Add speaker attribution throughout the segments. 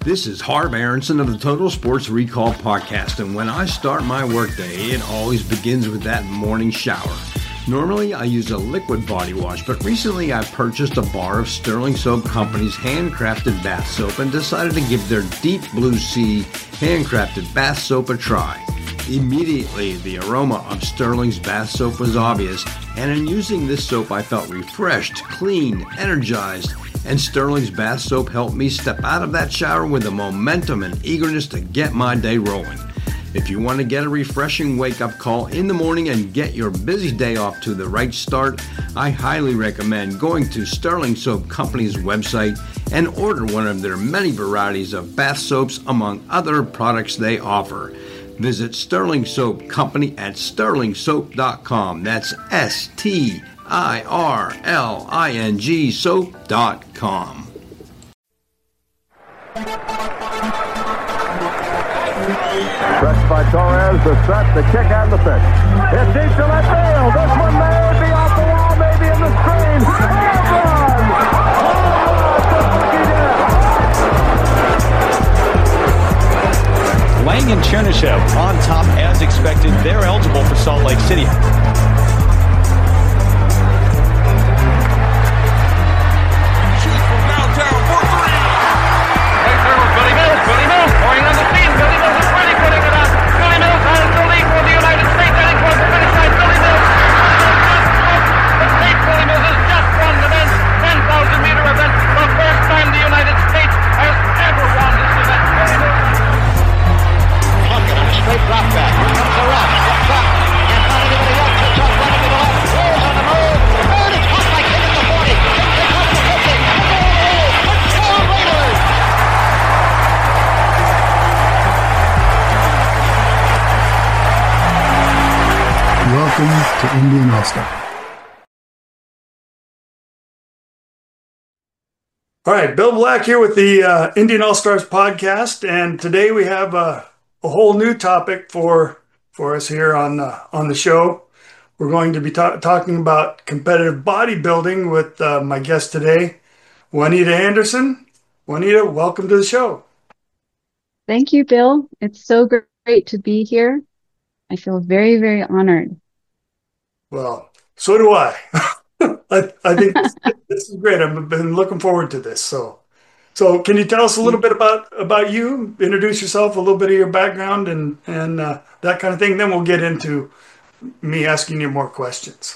Speaker 1: This is Harv Aronson of the Total Sports Recall Podcast, and when I start my workday, it always begins with that morning shower. Normally, I use a liquid body wash, but recently I purchased a bar of Sterling Soap Company's handcrafted bath soap and decided to give their Deep Blue Sea handcrafted bath soap a try. Immediately, the aroma of Sterling's bath soap was obvious, and in using this soap, I felt refreshed, clean, energized, and Sterling's bath soap helped me step out of that shower with the momentum and eagerness to get my day rolling. If you want to get a refreshing wake-up call in the morning and get your busy day off to the right start, I highly recommend going to Sterling Soap Company's website and order one of their many varieties of bath soaps among other products they offer. Visit Sterling Soap Company at sterlingsoap.com. That's STIRLING soap.com.
Speaker 2: Pressed by Torres, the set, the kick, and the pitch. It's deep to left field. This one may be off the wall, maybe in the screen.
Speaker 3: Lang and Chernishev on top as expected. They're eligible for Salt Lake City.
Speaker 4: Shoots from downtown for three. Right there with Billy Mills. Billy Mills going on the scene. Billy Mills is ready, putting it up. Billy Mills has the lead for the United States. Heading towards the finish line. Billy Mills. The state Billy Mills has just won the men's 10,000-meter event. The first time the United States has ever won this event. Billy Mills.
Speaker 5: Puckett on a straight drop back. Here comes the rush. Up top. Can't find anybody else. It's up running to the left. Rolls on the move. And it's caught by Kidd at the 40. It's up the 50. And the goal. Touchdown Raiders.
Speaker 6: Welcome to Indian All-Star. All right, Bill Black here with the Indian All-Stars podcast, and today we have a whole new topic for us here on the show. We're going to be talking about competitive bodybuilding with my guest today, Juanita Anderson. Juanita, welcome to the show.
Speaker 7: Thank you, Bill. It's so great to be here. I feel very, very honored.
Speaker 6: Well, so do I. I think this is great. I've been looking forward to this. So can you tell us a little bit about you? Introduce yourself, a little bit of your background, and that kind of thing. Then we'll get into me asking you more questions.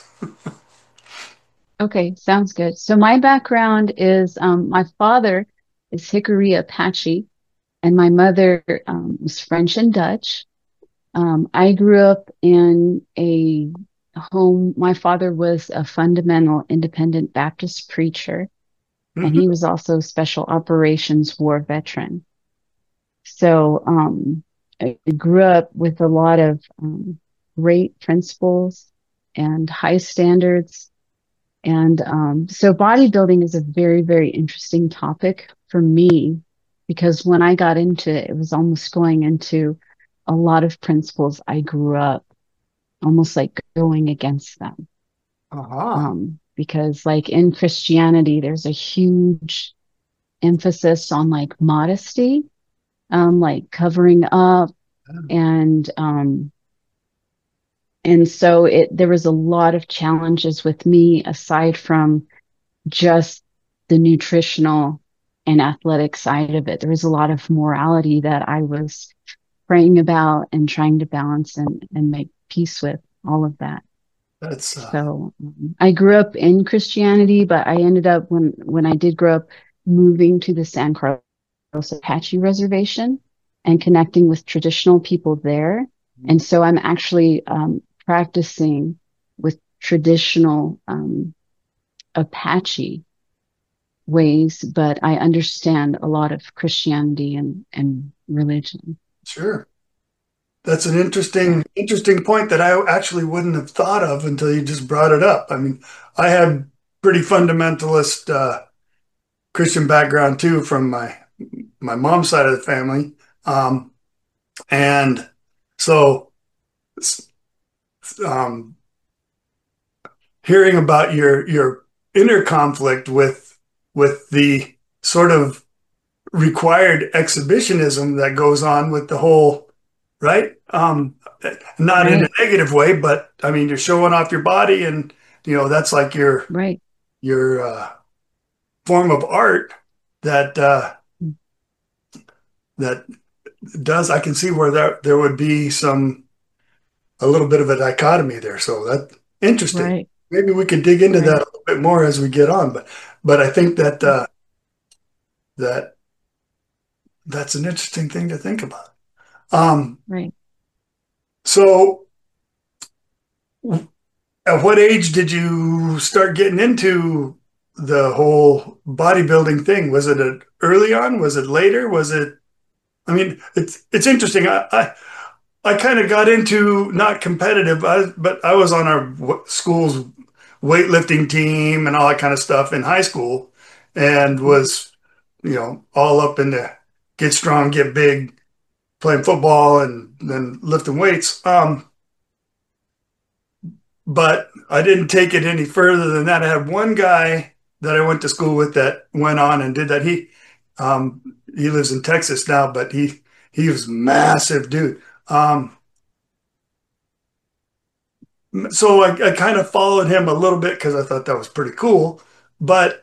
Speaker 7: Okay, sounds good. So my background is my father is Hickory Apache, and my mother was French and Dutch. I grew up in a home. My father was a fundamental independent Baptist preacher, and he was also a special operations war veteran. So I grew up with a lot of great principles and high standards. And so bodybuilding is a very, very interesting topic for me, because when I got into it, it was almost going into a lot of principles I grew up almost like going against them. Because like in Christianity, there's a huge emphasis on like modesty, like covering up, and so there was a lot of challenges with me aside from just the nutritional and athletic side of it. There was a lot of morality that I was praying about and trying to balance and make peace with all of that. So I grew up in Christianity, but I ended up when I did grow up moving to the San Carlos Apache Reservation and connecting with traditional people there. And so I'm actually practicing with traditional Apache ways, but I understand a lot of Christianity and religion.
Speaker 6: Sure. That's an interesting point that I actually wouldn't have thought of until you just brought it up. I mean, I had pretty fundamentalist Christian background too from my mom's side of the family. And so hearing about your inner conflict with the sort of required exhibition that goes on with the whole, right? Not in a
Speaker 7: Right.
Speaker 6: negative way, but I mean, you're showing off your body, and that's like
Speaker 7: Right.
Speaker 6: your form of art that that does. I can see where there would be a little bit of a dichotomy there. So that's interesting.
Speaker 7: Right.
Speaker 6: Maybe we could dig into that
Speaker 7: Right.
Speaker 6: a little bit more as we get on. But I think that that's an interesting thing to think about.
Speaker 7: Right.
Speaker 6: So at what age did you start getting into the whole bodybuilding thing? Was it early on? Was it later? Was it? I mean, it's interesting. I kind of got into not competitive, but I was on our school's weightlifting team and all that kind of stuff in high school, and was all up in the get strong, get big, playing football and then lifting weights. But I didn't take it any further than that. I had one guy that I went to school with that went on and did that. He lives in Texas now, but he was massive dude. So I kind of followed him a little bit because I thought that was pretty cool. But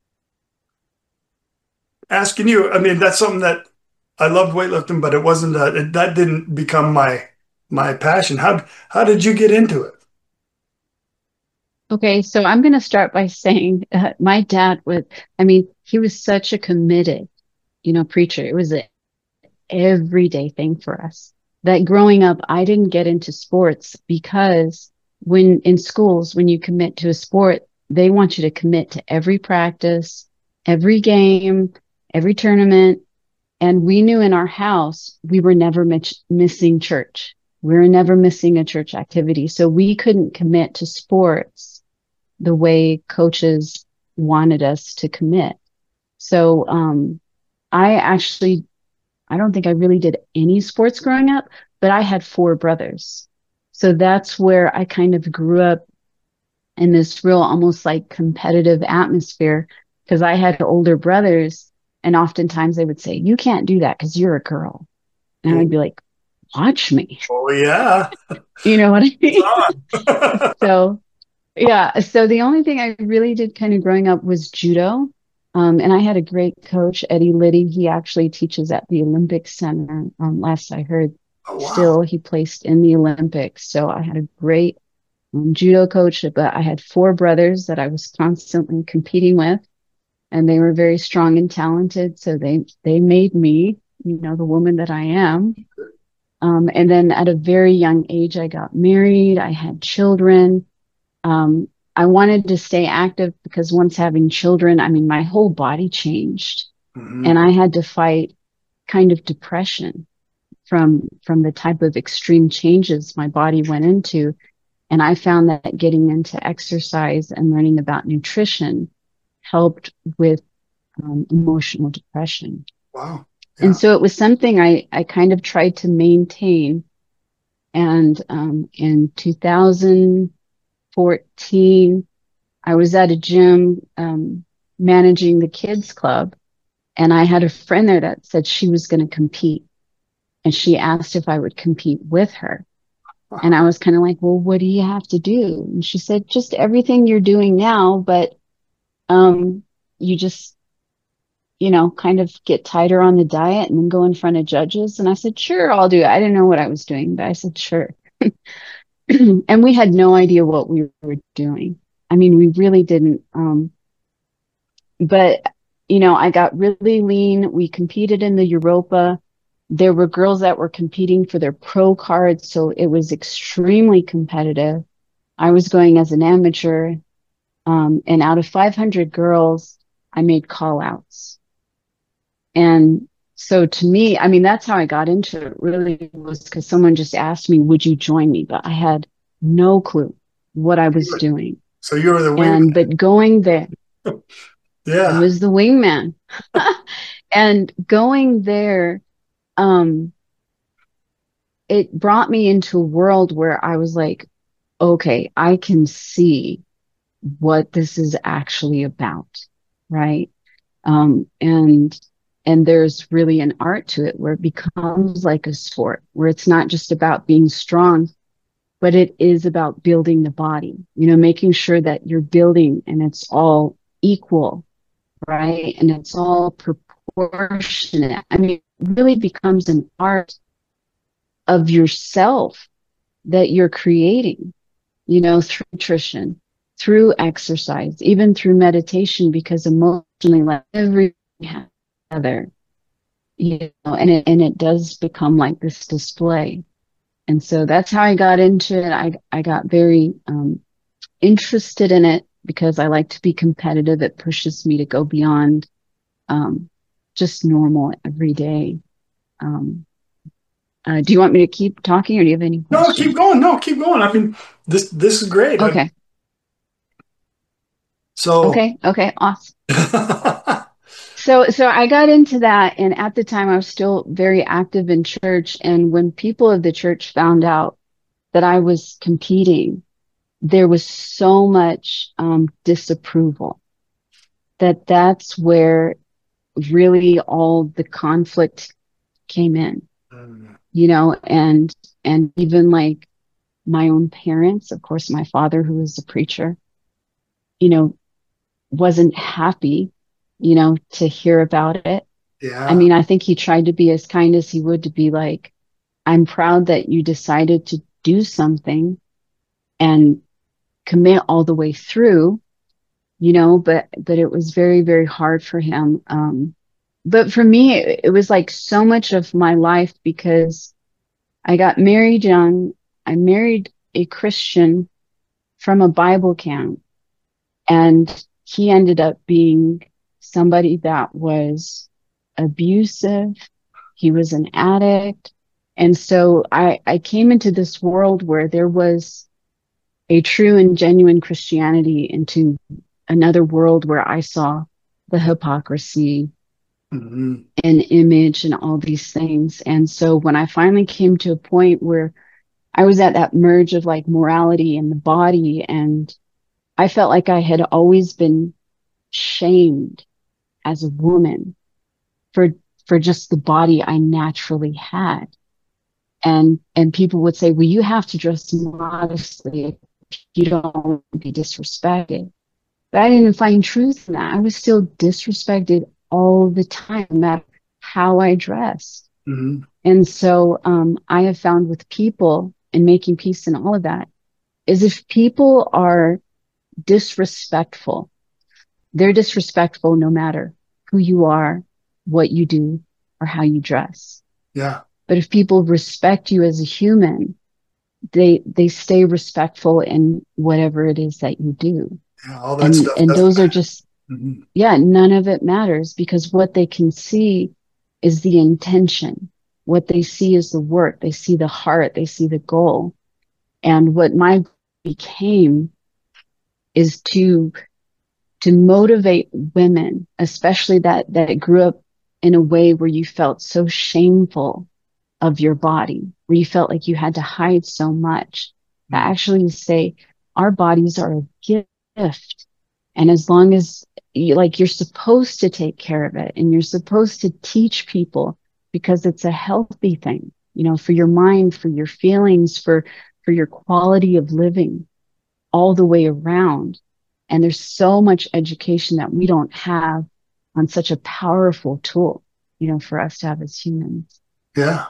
Speaker 6: asking you, I mean, that's something that I loved weightlifting, but it wasn't that didn't become my passion. How did you get into it?
Speaker 7: Okay. So I'm going to start by saying my dad I mean, he was such a committed, preacher. It was an everyday thing for us that growing up, I didn't get into sports because when in schools, when you commit to a sport, they want you to commit to every practice, every game, every tournament. And we knew in our house, we were never missing church. We were never missing a church activity. So we couldn't commit to sports the way coaches wanted us to commit. So, I don't think I really did any sports growing up, but I had four brothers. So that's where I kind of grew up in this real, almost like competitive atmosphere because I had older brothers. And oftentimes they would say, you can't do that because you're a girl. And I would be like, watch me.
Speaker 6: Oh yeah.
Speaker 7: You know what I mean? So, yeah. So the only thing I really did kind of growing up was judo. And I had a great coach, Eddie Liddy. He actually teaches at the Olympic Center. Last I heard,
Speaker 6: Oh, wow.
Speaker 7: still he placed in the Olympics. So I had a great judo coach, but I had four brothers that I was constantly competing with, and they were very strong and talented. So they made me, the woman that I am. And then at a very young age, I got married. I had children. I wanted to stay active because once having children, I mean, my whole body changed
Speaker 6: Mhm.
Speaker 7: and I had to fight kind of depression from the type of extreme changes my body went into. And I found that getting into exercise and learning about nutrition helped with emotional depression.
Speaker 6: Wow.
Speaker 7: And
Speaker 6: Yeah.
Speaker 7: so it was something I kind of tried to maintain. And in 2014, I was at a gym managing the kids club, and I had a friend there that said she was going to compete. And she asked if I would compete with her. And I was kind of like, well, what do you have to do? And she said, just everything you're doing now, but you just, kind of get tighter on the diet and then go in front of judges. And I said, sure, I'll do it. I didn't know what I was doing, but I said, sure. And we had no idea what we were doing. I mean, we really didn't. But, I got really lean. We competed in the Europa. There were girls that were competing for their pro cards. So it was extremely competitive. I was going as an amateur. And out of 500 girls, I made call outs. And so to me, I mean, that's how I got into it really was because someone just asked me, would you join me? But I had no clue what I was doing.
Speaker 6: So you were the
Speaker 7: But going there,
Speaker 6: yeah.
Speaker 7: I was the wingman. And going there, it brought me into a world where I was like, okay, I can see what this is actually about. Right. And And there's really an art to it where it becomes like a sport, where it's not just about being strong, but it is about building the body, making sure that you're building and it's all equal, right? And it's all proportionate. I mean, it really becomes an art of yourself that you're creating, through nutrition, through exercise, even through meditation, because emotionally, like everything has together, and it does become like this display. And so that's how I got into it. I got very interested in it because I like to be competitive. It pushes me to go beyond just normal every day. Do you want me to keep talking, or do you have any questions?
Speaker 6: No, keep going. No, keep going. I mean, this is great.
Speaker 7: Okay. Okay, awesome. So I got into that, and at the time I was still very active in church. And when people of the church found out that I was competing, there was so much disapproval that's where really all the conflict came in, and even like my own parents, of course, my father, who was a preacher, wasn't happy, to hear about it.
Speaker 6: Yeah.
Speaker 7: I mean, I think he tried to be as kind as he would, to be like, I'm proud that you decided to do something and commit all the way through, but it was very, very hard for him. But for me, it was like so much of my life, because I got married young. I married a Christian from a Bible camp, and he ended up being somebody that was abusive. He was an addict. And so I came into this world where there was a true and genuine Christianity, into another world where I saw the hypocrisy and image and all these things. And so when I finally came to a point where I was at that merge of like morality and the body, and I felt like I had always been shamed as a woman for just the body I naturally had. And people would say, well, you have to dress modestly if you don't be disrespected. But I didn't find truth in that. I was still disrespected all the time, no matter how I dressed.
Speaker 6: Mm-hmm.
Speaker 7: And so I have found with people and making peace and all of that, is if people are disrespectful, they're disrespectful no matter who you are, what you do, or how you dress.
Speaker 6: Yeah.
Speaker 7: But if people respect you as a human, they stay respectful in whatever it is that you do.
Speaker 6: Yeah, all that stuff.
Speaker 7: And those are just,
Speaker 6: mm-hmm.
Speaker 7: None of it matters, because what they can see is the intention. What they see is the work. They see the heart. They see the goal. And what my became is to motivate women, especially that grew up in a way where you felt so shameful of your body, where you felt like you had to hide so much, to actually say our bodies are a gift. And as long as you're supposed to take care of it, and you're supposed to teach people, because it's a healthy thing, for your mind, for your feelings, for your quality of living all the way around. And there's so much education that we don't have on such a powerful tool, for us to have as humans.
Speaker 6: Yeah.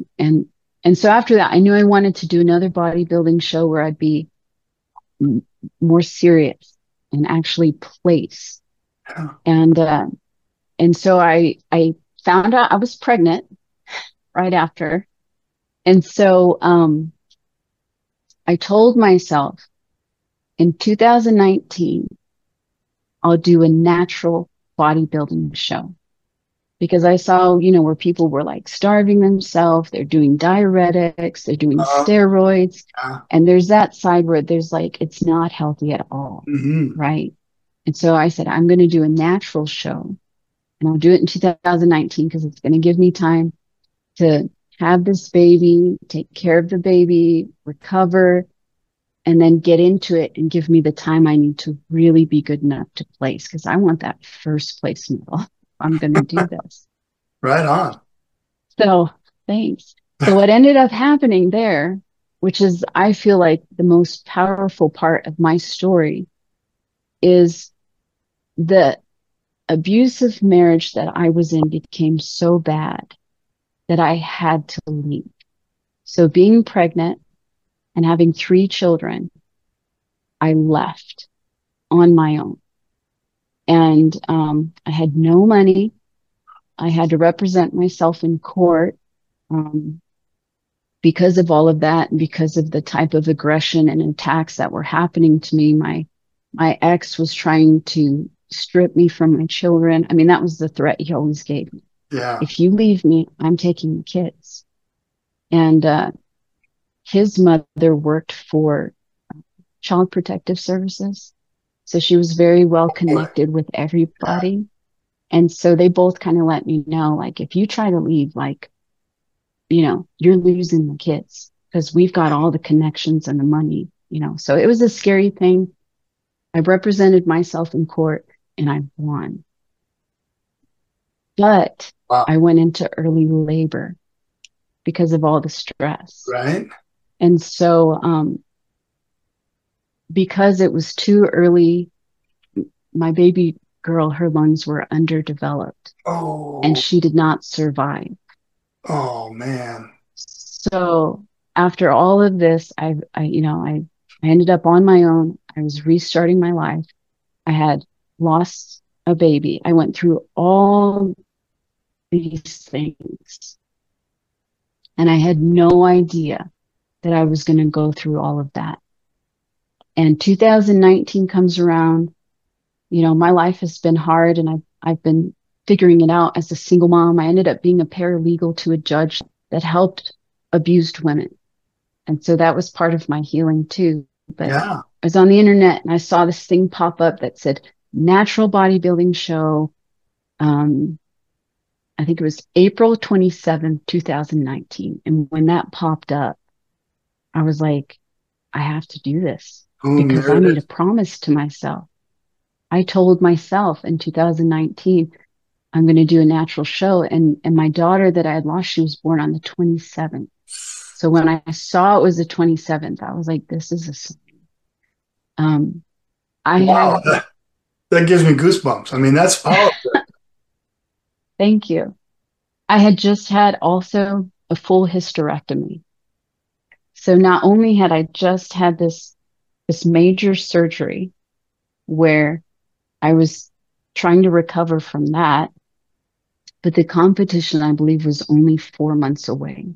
Speaker 7: And so after that, I knew I wanted to do another bodybuilding show where I'd be more serious and actually place.
Speaker 6: Yeah.
Speaker 7: And so I found out I was pregnant right after. And so, I told myself in 2019, I'll do a natural bodybuilding show, because I saw, where people were like starving themselves. They're doing diuretics, they're doing steroids. And there's that side where there's like, it's not healthy at all.
Speaker 6: Mm-hmm.
Speaker 7: Right. And so I said, I'm going to do a natural show, and I'll do it in 2019, because it's going to give me time to have this baby, take care of the baby, recover, and then get into it and give me the time I need to really be good enough to place, because I want that first place medal. I'm going to do this.
Speaker 6: Right on.
Speaker 7: So thanks. So what ended up happening there, which is, I feel like the most powerful part of my story, is the abusive marriage that I was in became so bad that I had to leave. So being pregnant and having 3 children, I left on my own. And I had no money. I had to represent myself in court because of all of that, and because of the type of aggression and attacks that were happening to me. My ex was trying to strip me from my children. I mean, that was the threat he always gave me.
Speaker 6: Yeah.
Speaker 7: If you leave me, I'm taking the kids. And his mother worked for Child Protective Services. So she was very well connected with everybody. And so they both kind of let me know, like, if you try to leave, like, you know, you're losing the kids because we've got all the connections and the money, you know. So it was a scary thing. I represented myself in court and I won. But
Speaker 6: Wow.
Speaker 7: I went into early labor because of all the stress.
Speaker 6: Right.
Speaker 7: And so, because it was too early, my baby girl, her lungs were underdeveloped
Speaker 6: Oh.
Speaker 7: and she did not survive.
Speaker 6: Oh man.
Speaker 7: So after all of this, I ended up on my own. I was restarting my life. I had lost a baby. I went through all these things and I had no idea that I was going to go through all of that. And 2019 comes around. You know, my life has been hard and I've been figuring it out as a single mom. I ended up being a paralegal to a judge that helped abused women. And so that was part of my healing too. But
Speaker 6: Yeah.
Speaker 7: I was on the internet and I saw this thing pop up that said natural bodybuilding show. I think it was April 27th, 2019. And when that popped up, I was like, I have to do this
Speaker 6: Boom,
Speaker 7: because
Speaker 6: there
Speaker 7: I
Speaker 6: it
Speaker 7: made
Speaker 6: is.
Speaker 7: a promise to myself. I told myself in 2019, I'm going to do a natural show. And my daughter that I had lost, she was born on the 27th. So when I saw it was the 27th, I was like, this is a sign.
Speaker 6: Wow. That gives me goosebumps. I mean, that's powerful.
Speaker 7: Thank you. I had just had also a full hysterectomy. So not only had I just had this major surgery where I was trying to recover from that, but the competition, I believe, was only 4 months away.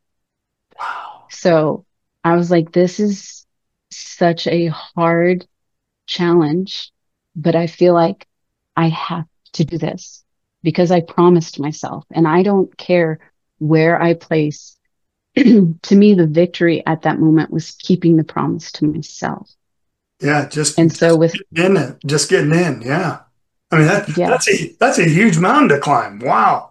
Speaker 6: Wow.
Speaker 7: So I was like, this is such a hard challenge, but I feel like I have to do this because I promised myself, and I don't care where I place. To me, the victory at that moment was keeping the promise to myself.
Speaker 6: Yeah,
Speaker 7: And so with
Speaker 6: getting in, just getting in. Yeah. I mean,
Speaker 7: yes,
Speaker 6: that's a huge mountain to climb. Wow.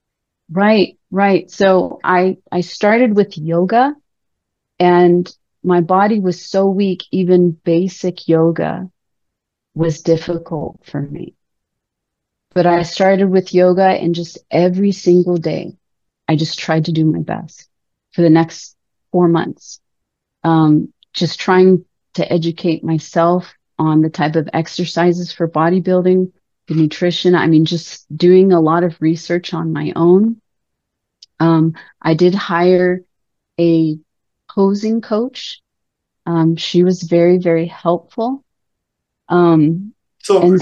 Speaker 7: right. So I started with yoga, and my body was so weak, even basic yoga was difficult for me. But I started with yoga, and just every single day, I just tried to do my best for the next 4 months. Just trying to educate myself on the type of exercises for bodybuilding, the nutrition. I mean, just doing a lot of research on my own. I did hire a posing coach. She was very, very helpful.
Speaker 6: So,
Speaker 7: And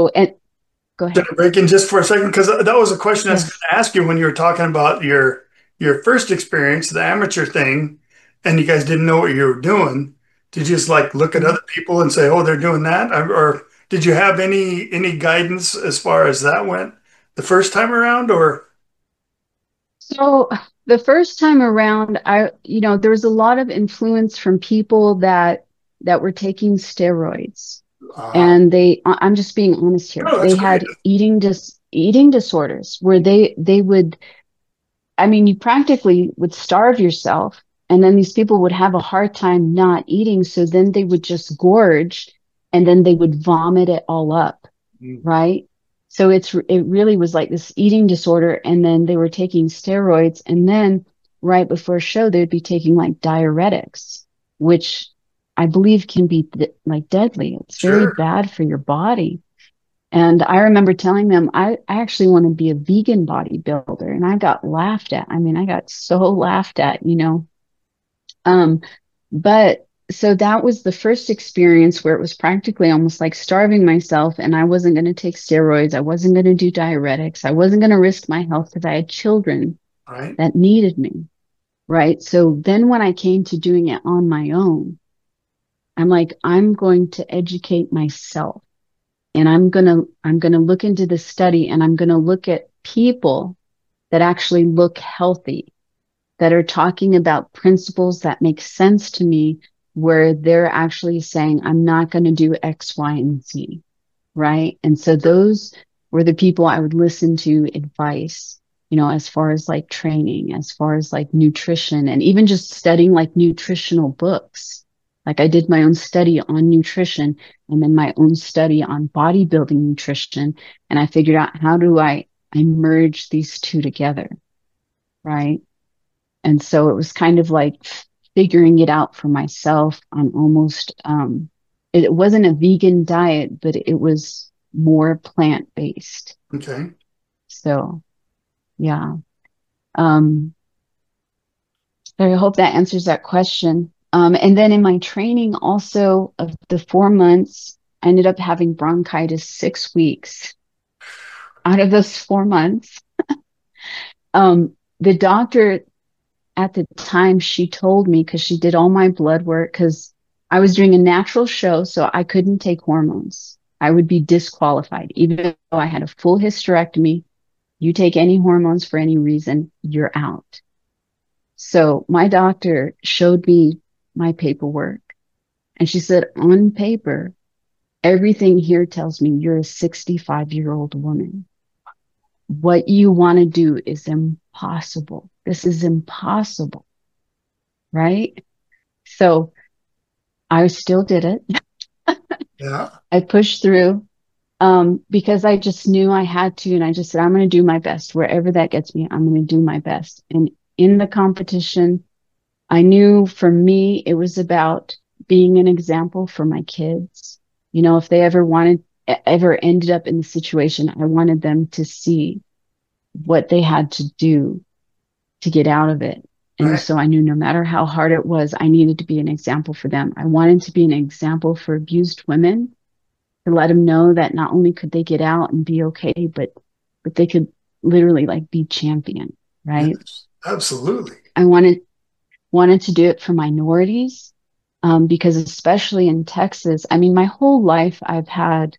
Speaker 7: go ahead.
Speaker 6: break in just for a second, because that was a question I was going
Speaker 7: Yes.
Speaker 6: to ask you when you were talking about your first experience, the amateur thing, and you guys didn't know what you were doing. Did you just like look at other people and say, "Oh, they're doing that," or did you have any guidance as far as that went the first time around, or?
Speaker 7: So the first time around, there was a lot of influence from people that were taking steroids, and I'm just being honest here.
Speaker 6: No, that's
Speaker 7: They
Speaker 6: great.
Speaker 7: had eating disorders where they would, I mean, you practically would starve yourself, and then these people would have a hard time not eating. So then they would just gorge, and then they would vomit it all up. Right. So it really was like this eating disorder. And then they were taking steroids. And then right before a show, they'd be taking like diuretics, which I believe can be like deadly. It's very bad for your body. And I remember telling them, I actually want to be a vegan bodybuilder. And I got laughed at. I mean, I got so laughed at, you know. But so that was the first experience where it was practically almost like starving myself, and I wasn't going to take steroids. I wasn't going to do diuretics. I wasn't going to risk my health because I had children that needed me. Right. So then when I came to doing it on my own, I'm like, I'm going to educate myself. And I'm going to look into the study, and I'm going to look at people that actually look healthy, that are talking about principles that make sense to me, where they're actually saying, I'm not going to do X, Y, and Z. Right. And so those were the people I would listen to advice, you know, as far as like training, as far as like nutrition, and even just studying like nutritional books. Like I did my own study on nutrition, and then my own study on bodybuilding nutrition. And I figured out, how do I merge these two together? Right. And so it was kind of like figuring it out for myself on almost, it wasn't a vegan diet, but it was more plant-based.
Speaker 6: Okay.
Speaker 7: So, yeah. So I hope that answers that question. And then in my training also, of the 4 months, I ended up having bronchitis 6 weeks out of those 4 months. The doctor at the time, she told me, because she did all my blood work, because I was doing a natural show, so I couldn't take hormones. I would be disqualified, even though I had a full hysterectomy. You take any hormones for any reason, you're out. So my doctor showed me my paperwork, and she said, on paper, everything here tells me you're a 65-year-old woman. What you want to do is impossible. This is impossible. Right? So I still did it.
Speaker 6: Yeah.
Speaker 7: I pushed through, because I just knew I had to. And I just said, I'm going to do my best. Wherever that gets me, I'm going to do my best. And in the competition, I knew for me, it was about being an example for my kids. You know, if they ever ended up in the situation, I wanted them to see what they had to do to get out of it. And so I knew no matter how hard it was, I needed to be an example for them. I wanted to be an example for abused women, to let them know that not only could they get out and be okay, but they could literally like be champion. Right.
Speaker 6: Yes, absolutely.
Speaker 7: I wanted to do it for minorities, because especially in Texas, I mean, my whole life I've had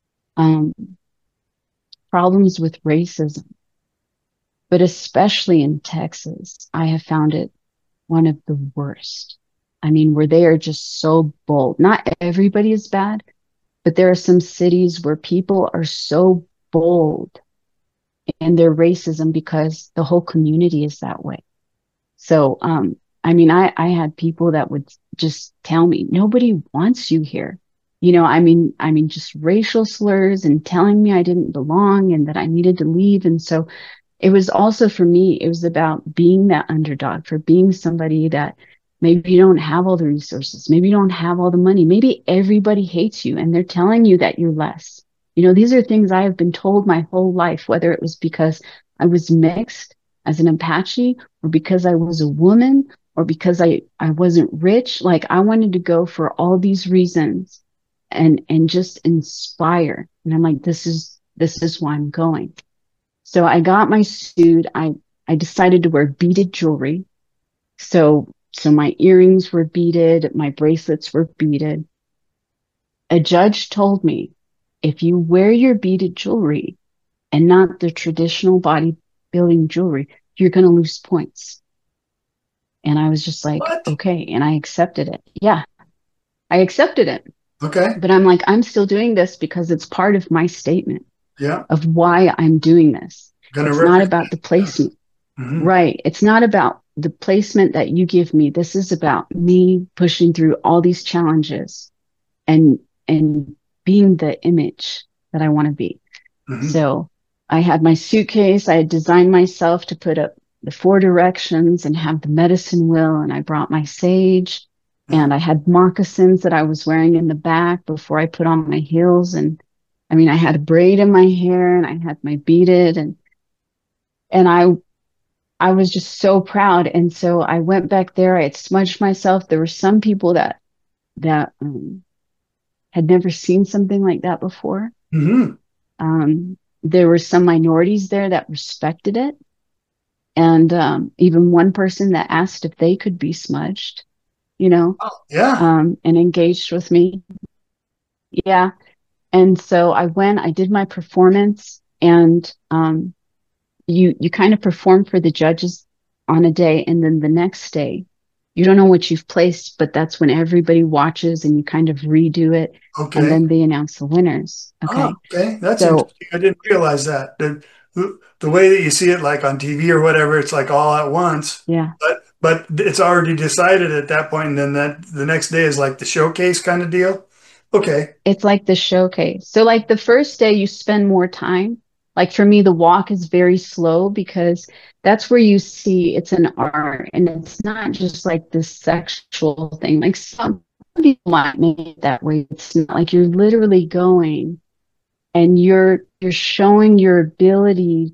Speaker 7: problems with racism, but especially in Texas, I have found it one of the worst. I mean, where they are just so bold. Not everybody is bad, but there are some cities where people are so bold in their racism because the whole community is that way. So, I mean, I had people that would just tell me, nobody wants you here. You know, I mean, just racial slurs and telling me I didn't belong and that I needed to leave. And so it was also, for me, it was about being that underdog, for being somebody that maybe you don't have all the resources, maybe you don't have all the money, maybe everybody hates you and they're telling you that you're less. You know, these are things I have been told my whole life, whether it was because I was mixed as an Apache, or because I was a woman, or because I wasn't rich. Like, I wanted to go for all these reasons and just inspire. And I'm like, this is why I'm going. So I got my suit. I decided to wear beaded jewelry. So my earrings were beaded, my bracelets were beaded. A judge told me, if you wear your beaded jewelry and not the traditional bodybuilding jewelry, you're going to lose points. And I was just like,
Speaker 6: What?
Speaker 7: okay. And I accepted it. Yeah, I accepted it.
Speaker 6: Okay.
Speaker 7: But I'm like, I'm still doing this because it's part of my statement of why I'm doing this. It's not about the placement.
Speaker 6: Mm-hmm.
Speaker 7: Right. It's not about the placement that you give me. This is about me pushing through all these challenges and being the image that I want to be.
Speaker 6: Mhm.
Speaker 7: So I had my suitcase. I had designed myself to put up the 4 directions and have the medicine wheel. And I brought my sage
Speaker 6: Yeah.
Speaker 7: and I had moccasins that I was wearing in the back before I put on my heels. And I mean, I had a braid in my hair and I had my beaded and I was just so proud. And so I went back there. I had smudged myself. There were some people that had never seen something like that before.
Speaker 6: Mhm.
Speaker 7: There were some minorities there that respected it. And even one person that asked if they could be smudged, you know,
Speaker 6: Oh, yeah.
Speaker 7: and engaged with me. Yeah. And so I went, I did my performance, and you kind of perform for the judges on a day, and then the next day, you don't know what you've placed, but that's when everybody watches and you kind of redo it, and
Speaker 6: Okay.
Speaker 7: then they announce the winners.
Speaker 6: Oh,
Speaker 7: Okay.
Speaker 6: okay. That's
Speaker 7: So
Speaker 6: interesting. I didn't realize that. The way that you see it, like on TV or whatever, it's like all at once,
Speaker 7: yeah.
Speaker 6: but it's already decided at that point, and then that the next day is like the showcase kind of deal. Okay.
Speaker 7: It's like the showcase. So like the first day you spend more time. Like for me, the walk is very slow because that's where you see it's an art and it's not just like this sexual thing. Like some people might make it that way. It's not like you're literally going and you're showing your ability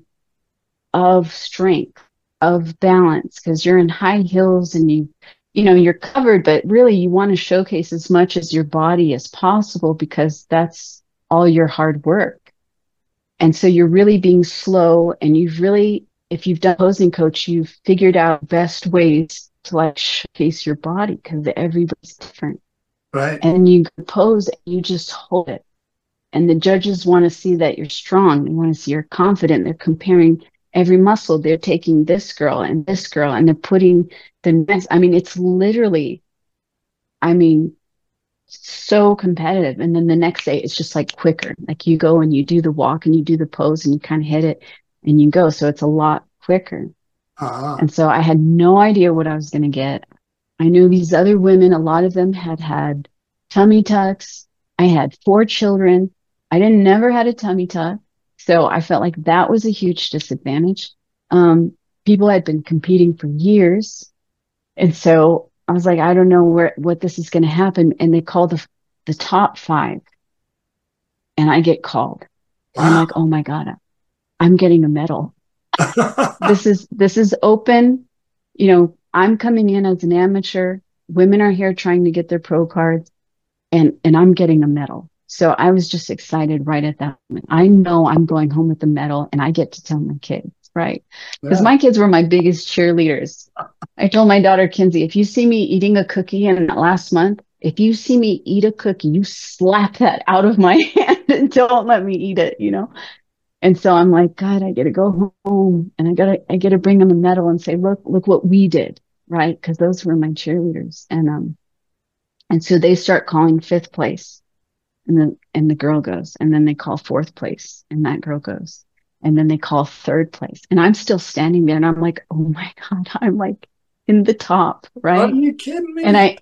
Speaker 7: of strength, of balance, because you're in high heels and you know, you're covered, but really you want to showcase as much as your body as possible because that's all your hard work. And so you're really being slow and you've really, if you've done posing coach, you've figured out best ways to like showcase your body because everybody's different.
Speaker 6: Right.
Speaker 7: And you pose and you just hold it. And the judges want to see that you're strong. They want to see you're confident. They're comparing every muscle. They're taking this girl and they're putting the next. I mean, it's literally, I mean, so competitive. And then the next day, it's just like quicker. Like you go and you do the walk and you do the pose and you kind of hit it and you go. So it's a lot quicker.
Speaker 6: Uh-huh.
Speaker 7: And so I had no idea what I was going to get. I knew these other women, a lot of them had had tummy tucks. I had 4 children. I didn't never had a tummy tuck. So I felt like that was a huge disadvantage. People had been competing for years. And so I was like, I don't know what this is going to happen. And they called the top 5 and I get called. And I'm
Speaker 6: Wow.
Speaker 7: like, oh my God, I'm getting a medal. This is open. You know, I'm coming in as an amateur. Women are here trying to get their pro cards and I'm getting a medal. So I was just excited right at that moment. I know I'm going home with the medal and I get to tell my kids, right? Because
Speaker 6: Yeah.
Speaker 7: my kids were my biggest cheerleaders. I told my daughter, Kinsey, if you see me eating a cookie in last month, if you see me eat a cookie, you slap that out of my hand and don't let me eat it, you know? And so I'm like, God, I got to go home and I got to bring them a medal and say, look what we did, right? Because those were my cheerleaders. And so they start calling 5th place and the girl goes, and then they call 4th place and that girl goes, and then they call 3rd place. And I'm still standing there and I'm like, oh my God, I'm like in the top,
Speaker 6: Are
Speaker 7: right?
Speaker 6: you kidding
Speaker 7: And
Speaker 6: me?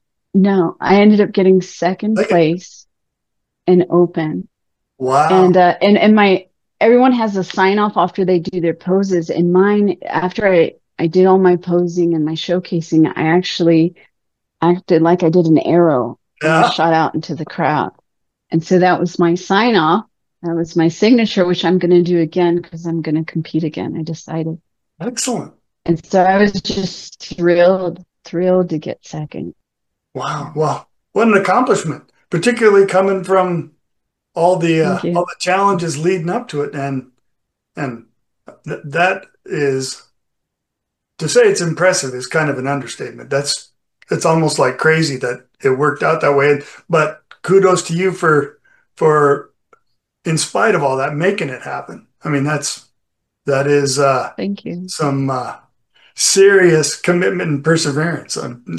Speaker 7: I ended up getting 2nd
Speaker 6: Like,
Speaker 7: place in open.
Speaker 6: wow.
Speaker 7: And my everyone has a sign off after they do their poses. And mine, after I did all my posing and my showcasing, I actually acted like I did an arrow and I
Speaker 6: Yeah.
Speaker 7: shot out into the crowd. And so that was my sign off. That was my signature, which I'm going to do again because I'm going to compete again. I decided.
Speaker 6: Excellent.
Speaker 7: And so I was just thrilled to get 2nd.
Speaker 6: Wow. Wow. What an accomplishment, particularly coming from
Speaker 7: Thank
Speaker 6: all
Speaker 7: you.
Speaker 6: the challenges leading up to it. And that is, to say it's impressive is kind of an understatement. It's almost like crazy that it worked out that way. But kudos to you for in spite of all that, making it happen. I mean, that is
Speaker 7: Thank you.
Speaker 6: some serious commitment and perseverance.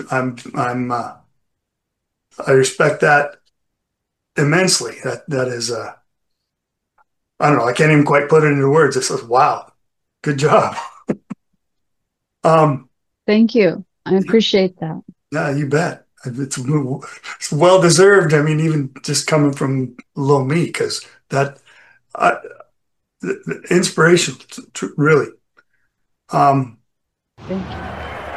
Speaker 6: I respect that immensely. That is I don't know. I can't even quite put it into words. It says, "Wow, good job." Um,
Speaker 7: Thank you. I appreciate that.
Speaker 6: yeah, you bet. It's well deserved. I mean, even just coming from low me, because that I inspirational, really.
Speaker 7: Thank you.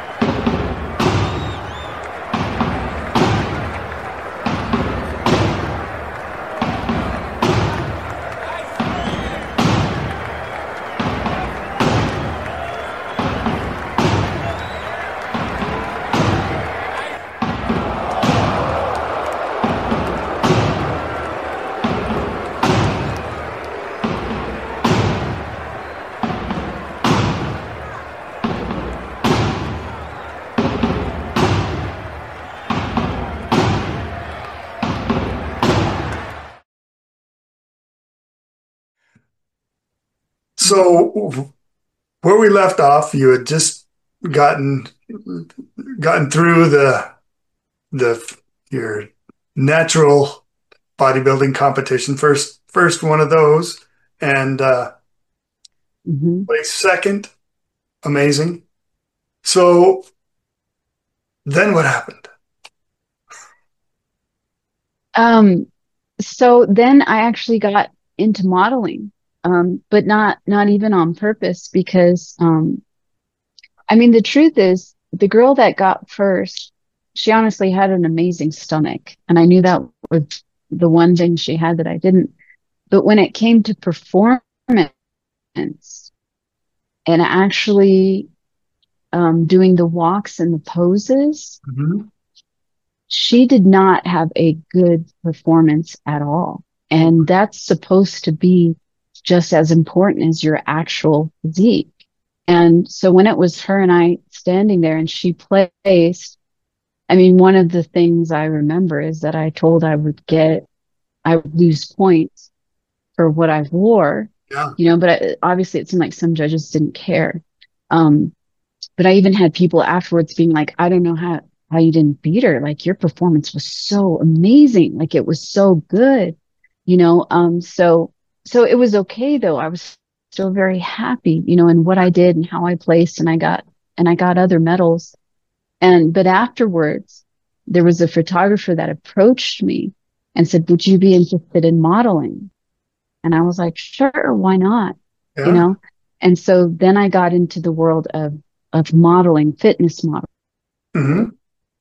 Speaker 6: So where we left off, you had just gotten through your natural bodybuilding competition, first one of those, and placed second. Amazing. So then what happened?
Speaker 7: So then I actually got into modeling, but not even on purpose because, I mean, the truth is the girl that got first, she honestly had an amazing stomach. And I knew that was the one thing she had that I didn't. But when it came to performance and actually doing the walks and the poses, she did not have a good performance at all. And that's supposed to be just as important as your actual physique. And so when it was her and I standing there and she placed, I mean, one of the things I remember is that I told I would lose points for what I wore, but obviously it seemed like some judges didn't care. But I even had people afterwards being like, I don't know how you didn't beat her. Like your performance was so amazing. Like it was so good, so it was okay though. I was still very happy, in what I did and how I placed, and I got other medals. But afterwards there was a photographer that approached me and said, would you be interested in modeling? And I was like, sure, why not? And so then I got into the world of modeling, fitness modeling.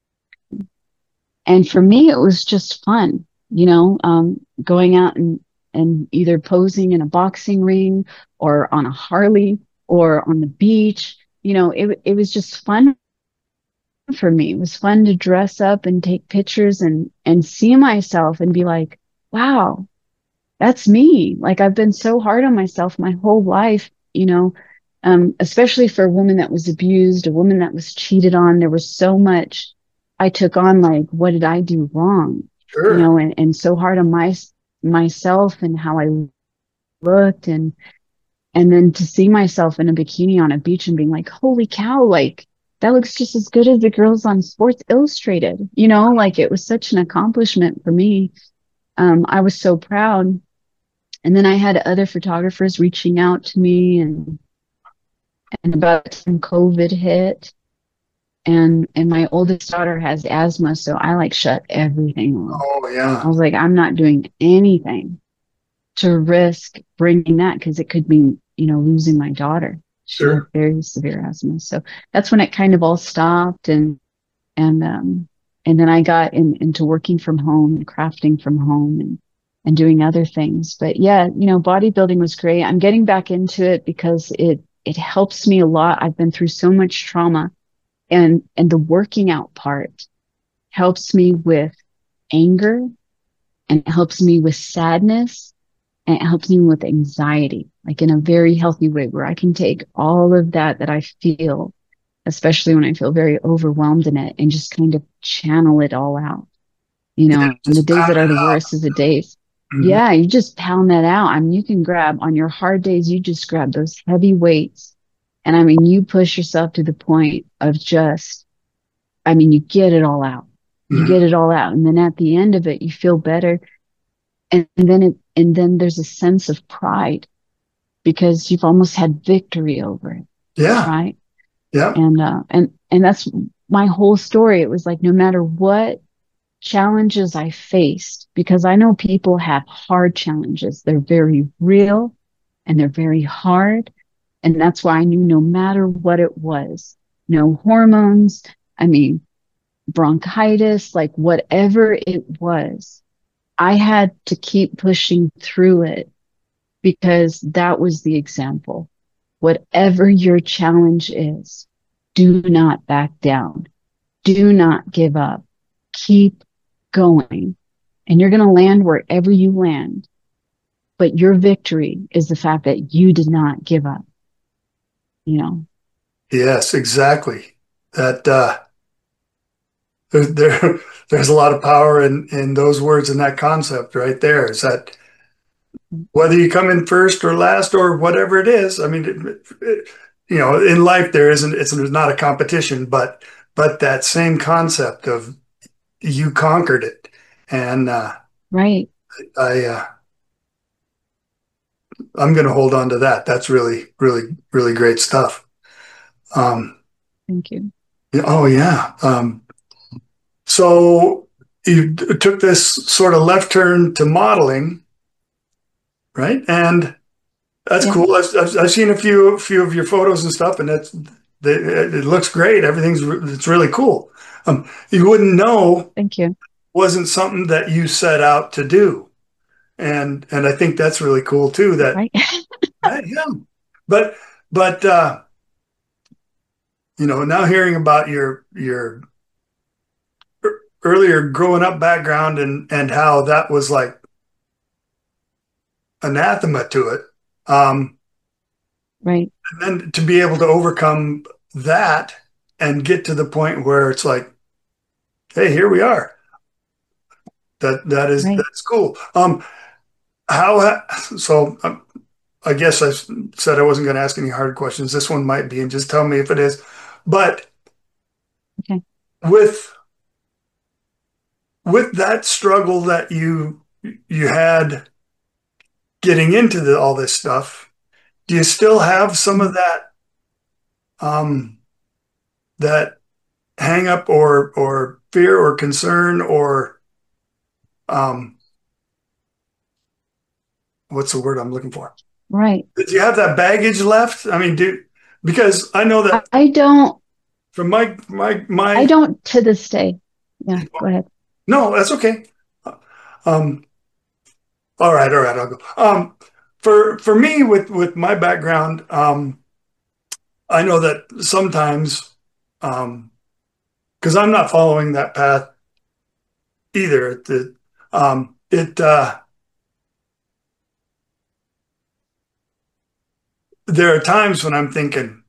Speaker 7: And for me, it was just fun, going out and either posing in a boxing ring or on a Harley or on the beach. It was just fun for me. It was fun to dress up and take pictures and see myself and be like, wow, that's me. Like I've been so hard on myself my whole life, especially for a woman that was abused, a woman that was cheated on. There was so much I took on, like, what did I do wrong?
Speaker 6: Sure.
Speaker 7: And so hard on myself and how I looked and then to see myself in a bikini on a beach and being like, holy cow, like that looks just as good as the girls on Sports Illustrated, like it was such an accomplishment for me. I was so proud. And then I had other photographers reaching out to me and about the time COVID hit. And my oldest daughter has asthma, so I like shut everything off.
Speaker 6: Oh yeah.
Speaker 7: I was like, I'm not doing anything to risk bringing that because it could mean, losing my daughter.
Speaker 6: Sure.
Speaker 7: She had very severe asthma. So that's when it kind of all stopped. And then I got into working from home and crafting from home and doing other things. But yeah, bodybuilding was great. I'm getting back into it because it helps me a lot. I've been through so much trauma. And the working out part helps me with anger and it helps me with sadness and it helps me with anxiety, like in a very healthy way where I can take all of that I feel, especially when I feel very overwhelmed in it, and just kind of channel it all out. And the days that are the worst is the days. Yeah, you just pound that out. I mean, you can grab on your hard days, you just grab those heavy weights. And I mean, you push yourself to the point of you get it all out. You get it all out. And then at the end of it, you feel better. And then there's a sense of pride because you've almost had victory over it.
Speaker 6: Yeah.
Speaker 7: Right.
Speaker 6: Yeah.
Speaker 7: And that's my whole story. It was like, no matter what challenges I faced, because I know people have hard challenges. They're very real and they're very hard. And that's why I knew no matter what it was, no hormones, I mean, bronchitis, like whatever it was, I had to keep pushing through it because that was the example. Whatever your challenge is, do not back down. Do not give up. Keep going. And you're going to land wherever you land. But your victory is the fact that you did not give up. You know?
Speaker 6: Yes, exactly. That there's a lot of power in those words and that concept right there. Is that whether you come in first or last or whatever it is? I mean, in life it's not a competition, but that same concept of you conquered it, and
Speaker 7: Right.
Speaker 6: I'm going to hold on to that. That's really, really, really great stuff.
Speaker 7: Thank you.
Speaker 6: Oh yeah. So you took this sort of left turn to modeling, right? And that's cool. I've seen a few of your photos and stuff, and it looks great. It's really cool. You wouldn't know.
Speaker 7: Thank you.
Speaker 6: Wasn't something that you set out to do, and I think that's really cool too. That
Speaker 7: Right.
Speaker 6: yeah, but now hearing about your earlier growing up background and how that was like anathema to it.
Speaker 7: Right.
Speaker 6: And then to be able to overcome that and get to the point where it's like, hey, here we are. That's cool. I guess I said I wasn't going to ask any hard questions. This one might be, and just tell me if it is. But
Speaker 7: okay,
Speaker 6: with that struggle that you had getting into all this stuff, do you still have some of that that hang up or fear or concern or what's the word I'm looking for?
Speaker 7: Right.
Speaker 6: Do you have that baggage left? I mean, because I know that
Speaker 7: I don't.
Speaker 6: From my
Speaker 7: I don't to this day. Yeah, go ahead.
Speaker 6: No, that's okay. All right, I'll go. For me with my background, I know that sometimes, because I'm not following that path either. There are times when I'm thinking,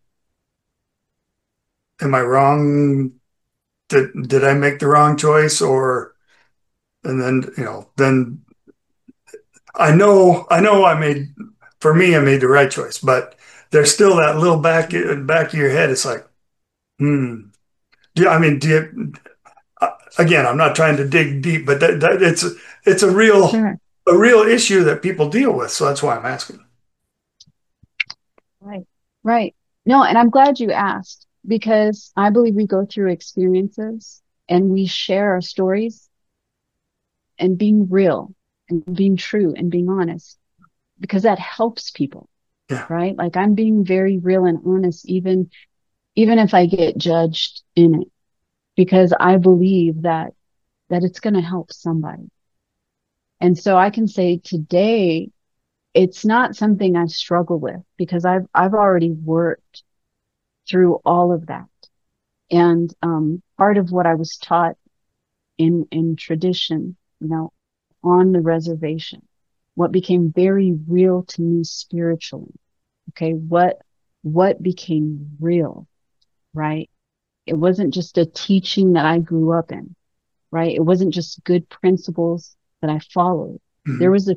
Speaker 6: am I wrong? Did I make the wrong choice? And then I know for me, I made the right choice, but there's still that little back of your head. It's like, do you, again, I'm not trying to dig deep, but it's a real,
Speaker 7: Sure.
Speaker 6: a real issue that people deal with. So that's why I'm asking.
Speaker 7: Right. No, and I'm glad you asked, because I believe we go through experiences and we share our stories, and being real and being true and being honest, because that helps people.
Speaker 6: Yeah.
Speaker 7: Right. Like I'm being very real and honest, even if I get judged in it, because I believe that it's going to help somebody. And so I can say today, it's not something I struggle with, because I've already worked through all of that. And part of what I was taught in tradition, on the reservation, what became very real to me spiritually. Okay, what became real, right? It wasn't just a teaching that I grew up in, right? It wasn't just good principles that I followed.
Speaker 6: Mm-hmm.
Speaker 7: There was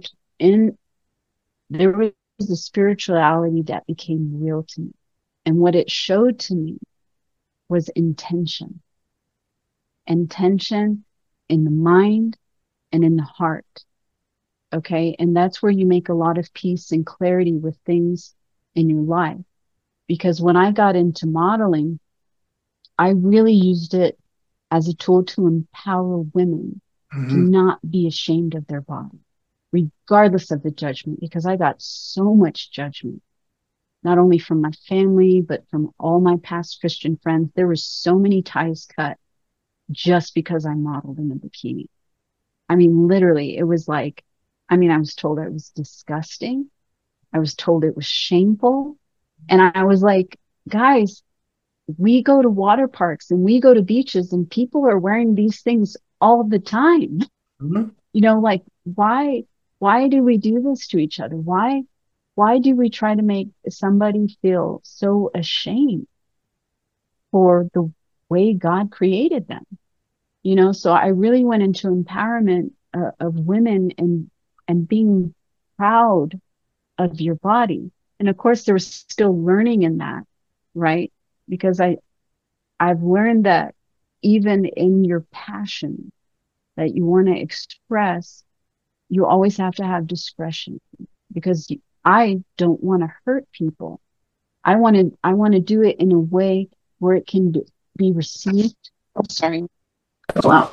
Speaker 7: a spirituality that became real to me. And what it showed to me was intention in the mind and in the heart. Okay. And that's where you make a lot of peace and clarity with things in your life. Because when I got into modeling, I really used it as a tool to empower women to not be ashamed of their body. regardless of the judgment, because I got so much judgment, not only from my family, but from all my past Christian friends. There were so many ties cut just because I modeled in a bikini. I mean, literally, it was like, I was told it was disgusting. I was told it was shameful. And I was like, guys, we go to water parks and we go to beaches and people are wearing these things all the time.
Speaker 6: Mm-hmm.
Speaker 7: Like, why do we do this to each other? Why do we try to make somebody feel so ashamed for the way God created them? So I really went into empowerment of women and being proud of your body. And of course, there was still learning in that, right? Because I've learned that even in your passion that you want to express, you always have to have discretion, because I don't want to hurt people. I want to do it in a way where it can be received. Oh, sorry. Wow.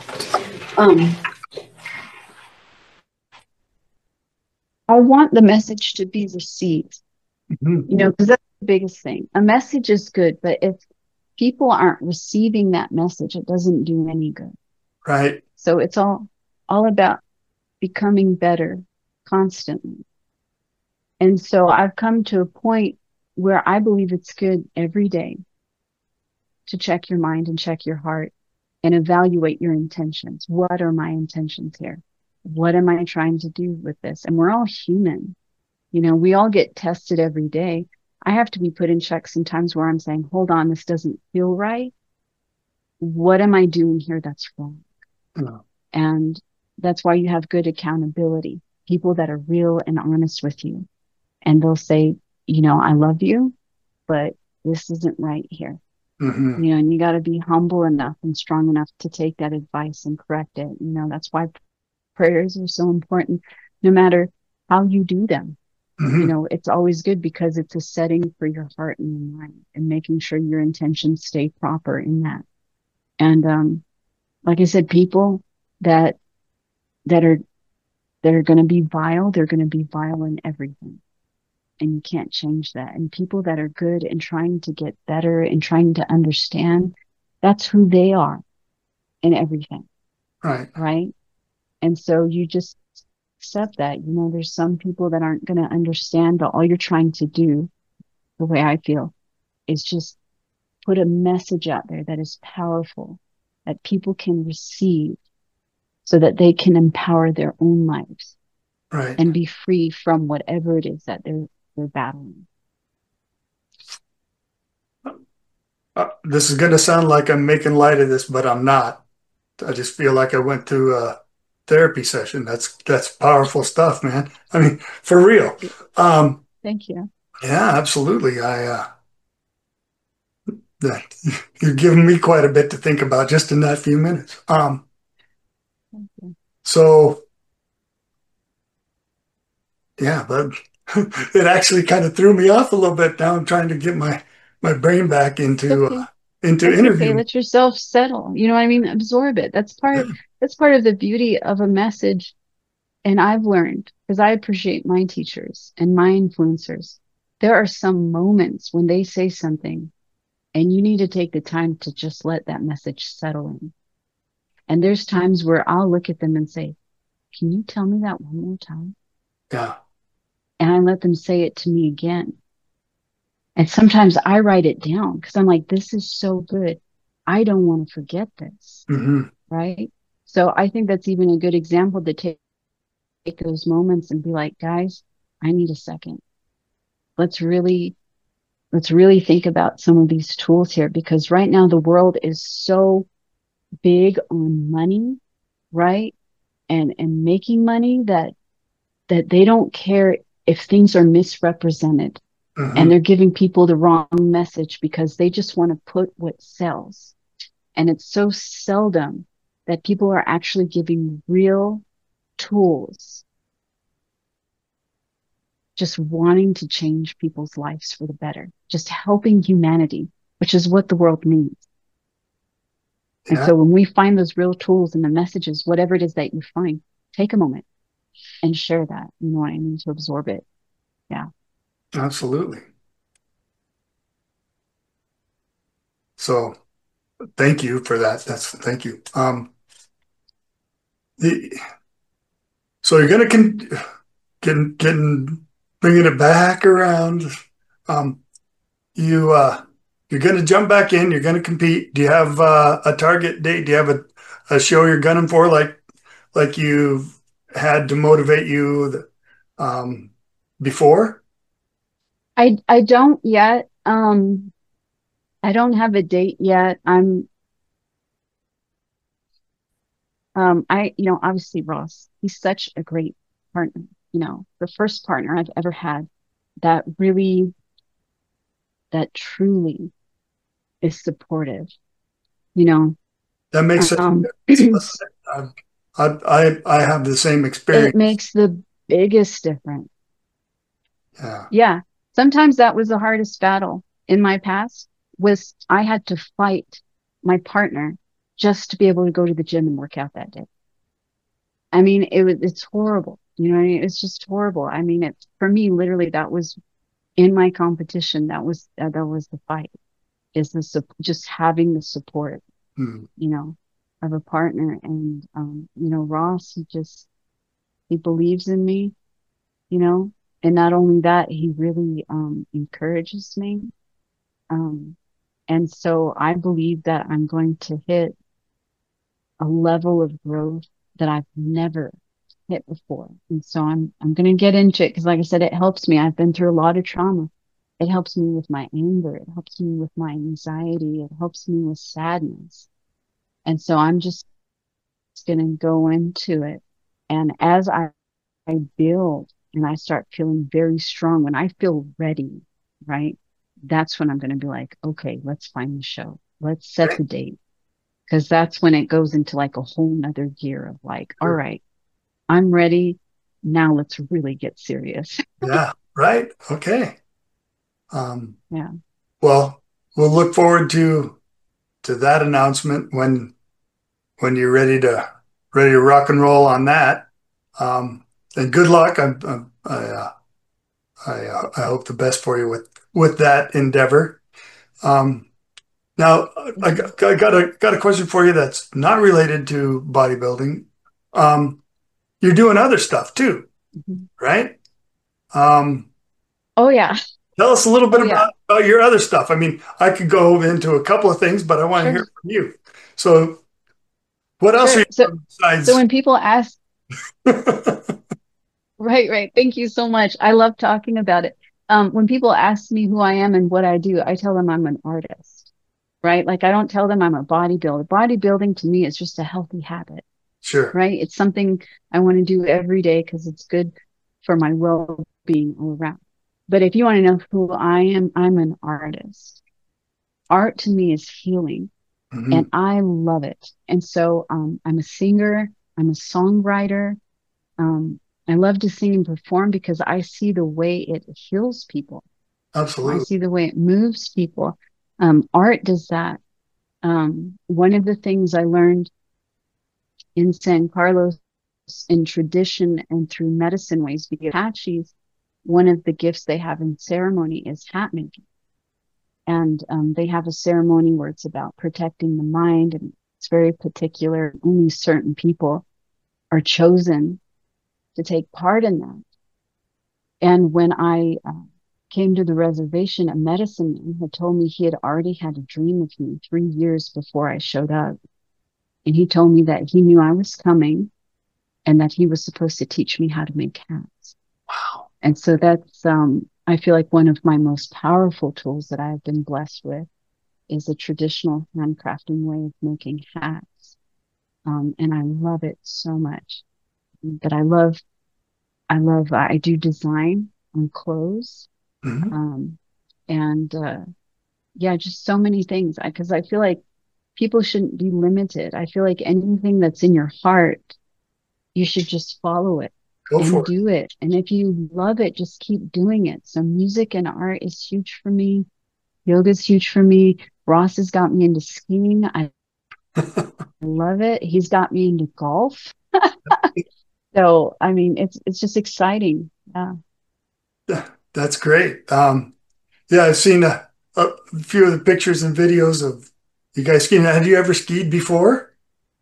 Speaker 7: I want the message to be received, because that's the biggest thing. A message is good, but if people aren't receiving that message, it doesn't do any good.
Speaker 6: Right.
Speaker 7: So it's all about becoming better constantly. And so I've come to a point where I believe it's good every day to check your mind and check your heart and evaluate your intentions. What are my intentions here? What am I trying to do with this? And we're all human. We all get tested every day. I have to be put in check sometimes where I'm saying, hold on, this doesn't feel right. What am I doing here that's wrong?
Speaker 6: No.
Speaker 7: And that's why you have good accountability, people that are real and honest with you. And they'll say, I love you, but this isn't right here.
Speaker 6: Mm-hmm.
Speaker 7: And you got to be humble enough and strong enough to take that advice and correct it. That's why prayers are so important, no matter how you do them.
Speaker 6: Mm-hmm.
Speaker 7: It's always good because it's a setting for your heart and your mind, and making sure your intentions stay proper in that. And like I said, people that are going to be vile, they're going to be vile in everything. And you can't change that. And people that are good and trying to get better and trying to understand, that's who they are in everything.
Speaker 6: Right.
Speaker 7: Right. And so you just accept that, there's some people that aren't going to understand, but all you're trying to do, the way I feel, is just put a message out there that is powerful, that people can receive, so that they can empower their own lives.
Speaker 6: Right.
Speaker 7: And be free from whatever it is that they're battling.
Speaker 6: This is going to sound like I'm making light of this, but I'm not. I just feel like I went through a therapy session. That's powerful stuff, man. I mean, for real.
Speaker 7: Thank you.
Speaker 6: Yeah, absolutely. You've given me quite a bit to think about just in that few minutes.
Speaker 7: Thank you.
Speaker 6: So yeah, but it actually kind of threw me off a little bit. Now I'm trying to get my brain back into interviewing.
Speaker 7: Okay. Let yourself settle. You know what I mean? Absorb it. That's part of the beauty of a message. And I've learned, because I appreciate my teachers and my influencers, there are some moments when they say something and you need to take the time to just let that message settle in. And there's times where I'll look at them and say, can you tell me that one more time?
Speaker 6: Yeah.
Speaker 7: And I let them say it to me again. And sometimes I write it down because I'm like, this is so good. I don't want to forget this.
Speaker 6: Mm-hmm.
Speaker 7: Right. So I think that's even a good example to take those moments and be like, guys, I need a second. Let's really think about some of these tools here, because right now the world is so big on money, right? And making money that they don't care if things are misrepresented.
Speaker 6: Mm-hmm.
Speaker 7: And they're giving people the wrong message because they just want to put what sells. And it's so seldom that people are actually giving real tools, just wanting to change people's lives for the better, just helping humanity, which is what the world needs.
Speaker 6: Yeah.
Speaker 7: And so when we find those real tools and the messages, whatever it is that you find, take a moment, and share that, you know what I mean, to absorb it. Yeah.
Speaker 6: Absolutely. So thank you for that. Thank you. The, so you're going to getting bringing it back around. Um, you you're going to jump back in. You're going to compete. Do you have a target date? Do you have a show you're gunning for, like you've had to motivate you before?
Speaker 7: I don't yet. I don't have a date yet. Obviously Ross, he's such a great partner, the first partner I've ever had that truly is supportive,
Speaker 6: That makes sense. I have the same experience.
Speaker 7: It makes the biggest difference.
Speaker 6: Yeah.
Speaker 7: Yeah. Sometimes that was the hardest battle in my past, was I had to fight my partner just to be able to go to the gym and work out that day. I mean, it's horrible. It's just horrible. I mean, for me, literally, that was in my competition. That was the fight, is just having the support, of a partner. And, Ross, he believes in me, and not only that, he really, encourages me. And so I believe that I'm going to hit a level of growth that I've never hit before. And so I'm going to get into it because, like I said, it helps me. I've been through a lot of trauma. It helps me with my anger. It helps me with my anxiety. It helps me with sadness. And so I'm just going to go into it. And as I build and I start feeling very strong, when I feel ready, right, that's when I'm going to be like, okay, let's find the show. Let's set the date. Because that's when it goes into like a whole nother gear of like, all right, I'm ready. Now let's really get serious.
Speaker 6: Yeah. Right. Okay.
Speaker 7: Yeah.
Speaker 6: Well, we'll look forward to that announcement when you're ready to rock and roll on that. And good luck. I hope the best for you with that endeavor. Now, I got a question for you that's not related to bodybuilding. You're doing other stuff too, right?
Speaker 7: Oh yeah.
Speaker 6: Tell us a little bit about your other stuff. I mean, I could go into a couple of things, but I want to hear from you. So, what else are you doing besides?
Speaker 7: So when people ask, right. Thank you so much. I love talking about it. When people ask me who I am and what I do, I tell them I'm an artist, right? Like I don't tell them I'm a bodybuilder. Bodybuilding to me is just a healthy habit.
Speaker 6: Sure.
Speaker 7: Right. It's something I want to do every day because it's good for my well-being all around. But if you want to know who I am, I'm an artist. Art to me is healing, and I love it. And so I'm a singer. I'm a songwriter. I love to sing and perform because I see the way it heals people.
Speaker 6: Absolutely.
Speaker 7: I see the way it moves people. Art does that. One of the things I learned in San Carlos in tradition and through medicine ways, because Apaches, one of the gifts they have in ceremony is hat making. And they have a ceremony where it's about protecting the mind, and it's very particular. Only certain people are chosen to take part in that. And when I came to the reservation, a medicine man had told me he had already had a dream of me 3 years before I showed up. And he told me that he knew I was coming and that he was supposed to teach me how to make hats.
Speaker 6: Wow.
Speaker 7: And so that's, I feel like one of my most powerful tools that I've been blessed with is a traditional handcrafting way of making hats. And I love it so much. But I do design on clothes. Just so many things. Because I feel like people shouldn't be limited. I feel like anything that's in your heart, you should just follow it and do it. And if you love it, just keep doing it. So music and art is huge for me. Yoga is huge for me. Ross has got me into skiing. I love it. He's got me into golf. So, I mean, it's just exciting. Yeah.
Speaker 6: That's great. Yeah, I've seen a few of the pictures and videos of you guys skiing. Have you ever skied before?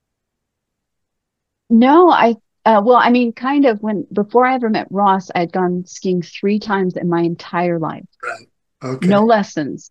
Speaker 7: No, well, I mean, kind of before I ever met Ross, I had gone skiing 3 times in my entire life.
Speaker 6: Right. Okay.
Speaker 7: No lessons.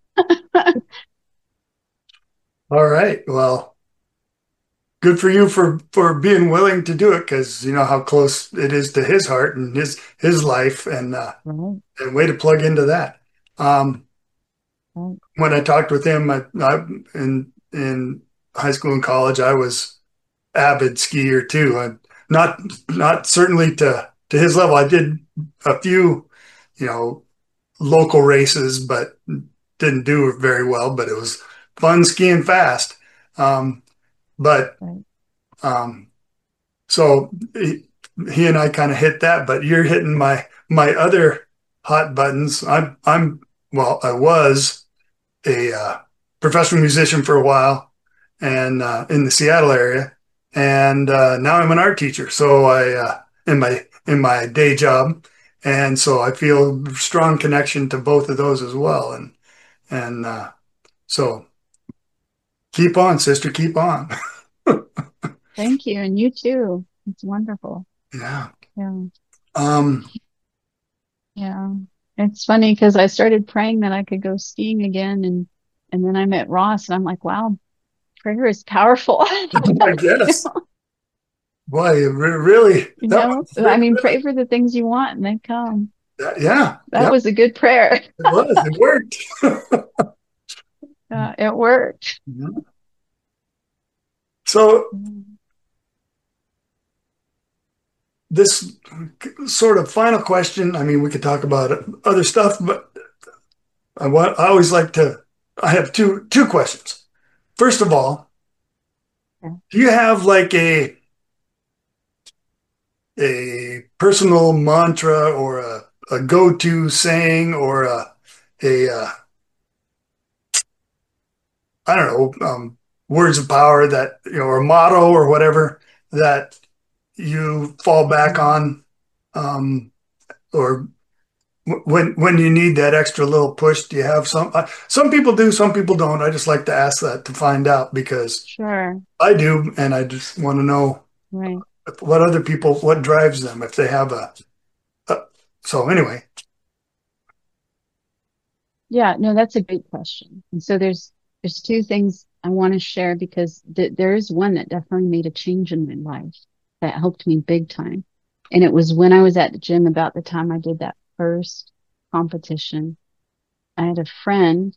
Speaker 6: All right. Well, good for you for being willing to do it because you know how close it is to his heart and his life
Speaker 7: Right,
Speaker 6: and way to plug into that. Um,
Speaker 7: right,
Speaker 6: when I talked with him in high school and college, I was avid skier too. Not certainly to his level. I did a few, you know, local races, but didn't do very well. But it was fun skiing fast. Um, but
Speaker 7: right.
Speaker 6: um, so he and I kind of hit that. But you're hitting my other hot buttons. I'm well, I was a professional musician for a while, and in the Seattle area, and now I'm an art teacher. So I in my day job, and so I feel a strong connection to both of those as well. And so keep on, sister, keep on.
Speaker 7: Thank you. And you too. It's wonderful.
Speaker 6: Yeah.
Speaker 7: Yeah.
Speaker 6: Um,
Speaker 7: Yeah. It's funny because I started praying that I could go skiing again and then I met Ross and I'm like, wow, prayer is powerful.
Speaker 6: I guess. Boy, really,
Speaker 7: You
Speaker 6: that
Speaker 7: know,
Speaker 6: was
Speaker 7: I mean, pray for the things you want and they come.
Speaker 6: yeah,
Speaker 7: That
Speaker 6: yeah,
Speaker 7: was a good prayer.
Speaker 6: it was. It worked.
Speaker 7: It worked.
Speaker 6: So this sort of final question, I mean, we could talk about other stuff, but I always like to, I have two questions. First of all,
Speaker 7: Yeah.
Speaker 6: do you have like a personal mantra or a go-to saying or a I don't know, words of power that, you know, or a motto or whatever that you fall back on, um, or when you need that extra little push? Do you have some people do, some people don't. I just like to ask that to find out because
Speaker 7: Sure.
Speaker 6: I do, and I just want to know
Speaker 7: Right.
Speaker 6: what drives them if they have a so anyway.
Speaker 7: Yeah, no, that's a great question. And so there's two things I want to share because there is one that definitely made a change in my life that helped me big time. And it was when I was at the gym about the time I did that first competition. I had a friend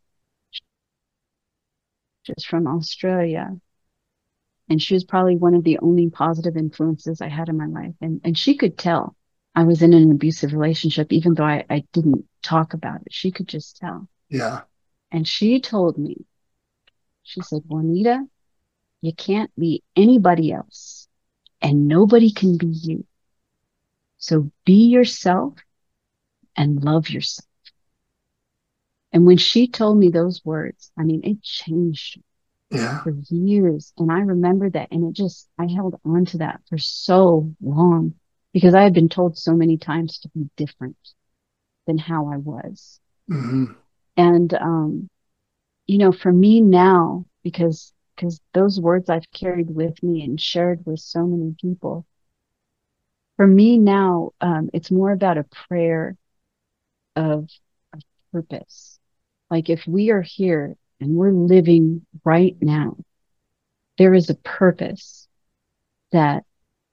Speaker 7: just from Australia, and she was probably one of the only positive influences I had in my life. And she could tell I was in an abusive relationship, even though I didn't talk about it. She could just tell.
Speaker 6: Yeah.
Speaker 7: And she told me, she said, Juanita, you can't be anybody else and nobody can be you. So be yourself and love yourself. And when she told me those words, I mean, it changed
Speaker 6: Yeah.
Speaker 7: for years. And I remember that. And I held on to that for so long because I had been told so many times to be different than how I was.
Speaker 6: Mm-hmm.
Speaker 7: And, you know, for me now, because those words I've carried with me and shared with so many people, for me now, it's more about a prayer of purpose. Like if we are here and we're living right now, there is a purpose that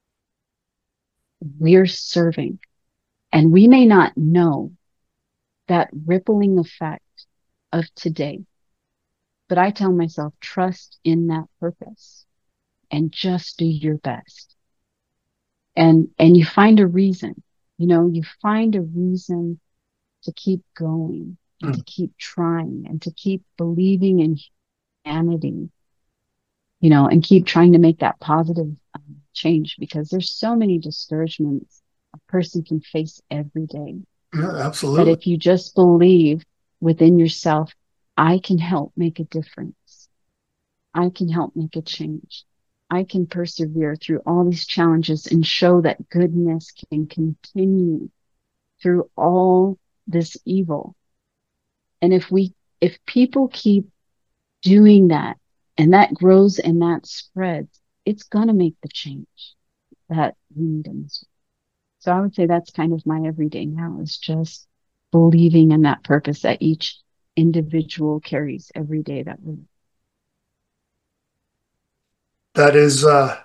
Speaker 7: we're serving. And we may not know that rippling effect of today, but I tell myself, trust in that purpose and just do your best. And you find a reason, you find a reason to keep going and to keep trying and to keep believing in humanity, and keep trying to make that positive change because there's so many discouragements a person can face every day.
Speaker 6: Yeah,
Speaker 7: But
Speaker 6: absolutely.
Speaker 7: if you just believe within yourself, I can help make a difference. I can help make a change. I can persevere through all these challenges and show that goodness can continue through all this evil. And if people keep doing that and that grows and that spreads, it's going to make the change that we need in this world. So I would say that's kind of my everyday now, is just believing in that purpose that each individual carries every day that we.
Speaker 6: That is,